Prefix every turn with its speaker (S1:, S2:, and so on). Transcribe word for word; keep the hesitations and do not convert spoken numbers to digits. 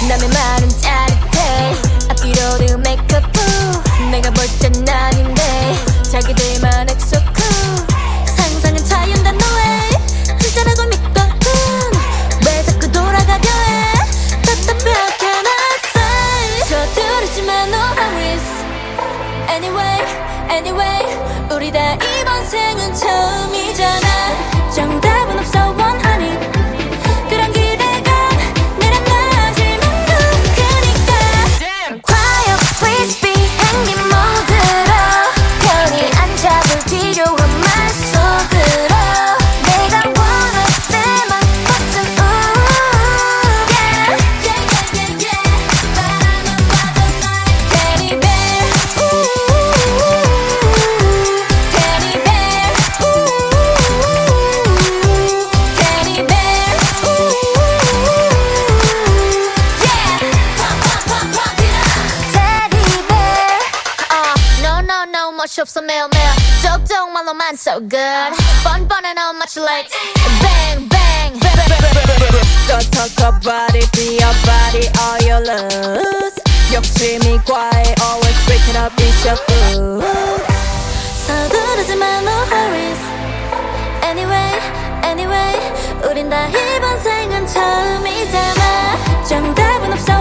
S1: 남의 말은 짜릿해 앞뒤로는 메이크업 후 내가 볼 땐 아닌데 자기들만 엑소 쿨 상상은 자연다 너의 진짜라고 믿거든 왜 자꾸 돌아가려 해 답답하게 나 say 서두르지 마 no hurries Anyway Anyway 우리 다 이번 생은 처음이잖아 정답은 없어 원하니 그런 기대감 내려놔질만 높으니까 Quiet please be 행님 모드로 편히 앉아볼 필요한 말 속으로 내가 원할 때만 버튼 우 yeah yeah yeah yeah 바라만 봐도 like Teddy bear Teddy bear Teddy bear yeah pump pump pump pump it up Teddy bear uh, no no no 멋이 없어 매일매일 쪽쪽말로만 so good 뻔뻔해 no much like bang bang
S2: Don't talk about it, be your body, all your lose 욕심이 과해, always break it up, it's your food
S1: 서두르지 마 no hurries Anyway Anyway 우린 다 이번 생은 처음이잖아 정답은 없어